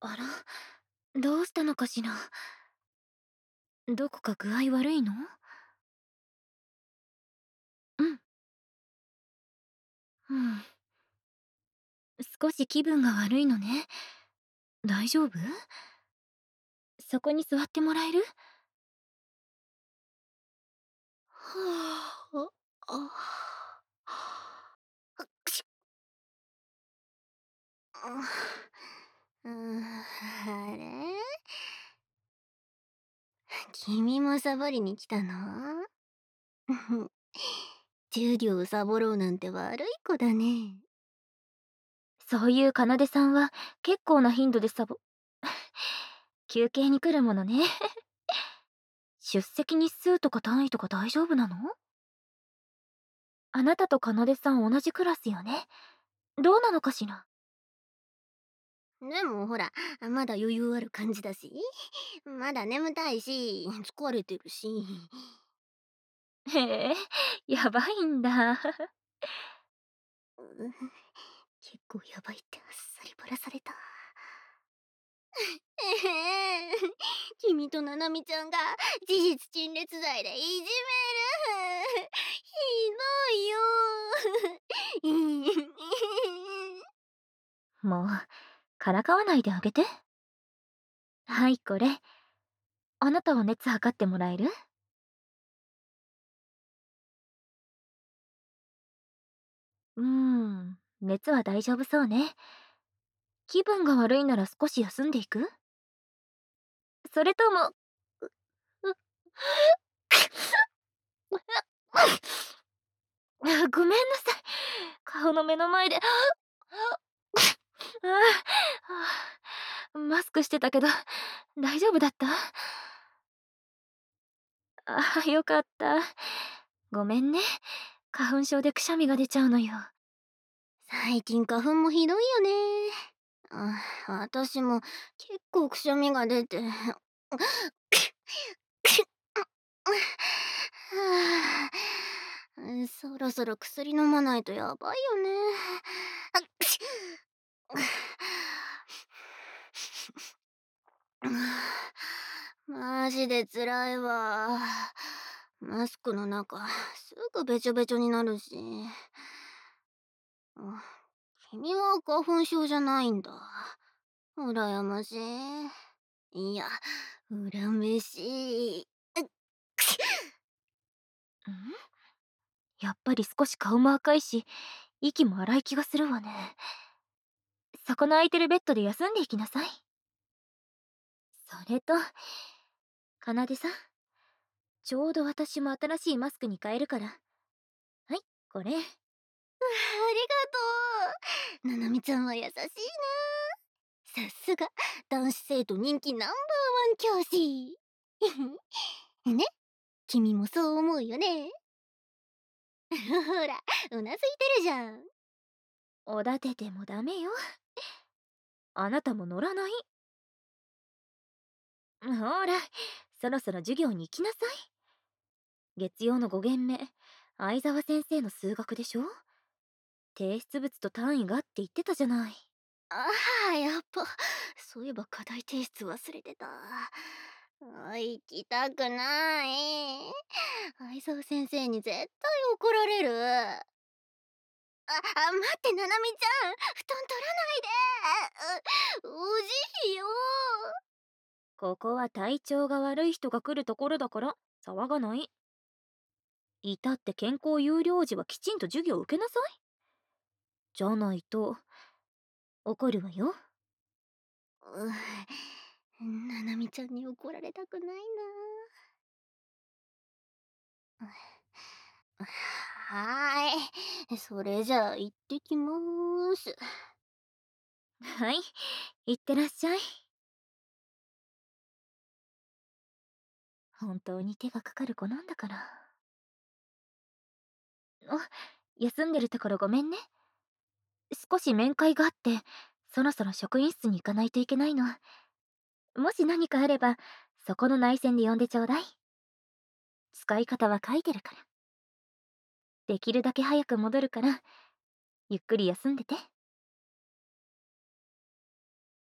あら、どうしたのかしら。どこか具合悪いの？うん、うん。少し気分が悪いのね。大丈夫？そこに座ってもらえる？はあ、あ、くしあれ？君もサボりに来たの？授業サボろうなんて悪い子だね。そういう奏さんは結構な頻度で休憩に来るものね。出席日数とか単位とか大丈夫なの？あなたと奏さん同じクラスよね。どうなのかしら？ でもほら、まだ余裕ある感じだし、まだ眠たいし、疲れてるし。 へえ、やばいんだ。 うん、結構やばいってあっさりバラされた。えへん、君とななみちゃんが事実陳列罪でいじめる。ひどいよ。 もう、からかわないであげて。はい、これ。あなたは熱測ってもらえる？熱は大丈夫そうね。気分が悪いなら少し休んでいく？それとも、うごめんなさい。顔の目の前で、マスクしてたけど、大丈夫だった？よかった。ごめんね。花粉症でくしゃみが出ちゃうのよ。 最近花粉もひどいよね。私も結構くしゃみが出て。はあ、そろそろ薬飲まないとやばいよね。あくしマジで辛いわ。マスクの中、すぐべちょべちょになるし。あ、君は花粉症じゃないんだ。羨ましい。いや、恨めしい。くしんやっぱり少し顔も赤いし、息も荒い気がするわね。そこの空いてるベッドで休んでいきなさい。それと、奏さん、ちょうど私も新しいマスクに変えるから。はい、これ。 ありがとう。ななみちゃんは優しいな。さすが、男子生徒人気ナンバーワン教師。ね、君もそう思うよね。ほら、うなずいてるじゃん。 おだててもダメよ。あなたも乗らない？ほら、そろそろ授業に行きなさい。月曜の5限目、相沢先生の数学でしょ？提出物と単位がって言ってたじゃない。 ああ、やっぱ、そういえば課題提出忘れてた。行きたくない。相沢先生に絶対怒られる。待って、ななみちゃん、布団取らないで。おじいよ。 ここは体調が悪い人が来るところだから騒がない。いたって健康有料児はきちんと授業を受けなさい。じゃないと怒るわよ。 ななみちゃんに怒られたくないな。はーい。それじゃあ行ってきまーす。 はい、いってらっしゃい。本当に手がかかる子なんだから。休んでるところごめんね。少し面会があって、そろそろ職員室に行かないといけないの。もし何かあれば、そこの内線で呼んでちょうだい。使い方は書いてるから。できるだけ早く戻るから、ゆっくり休んでて。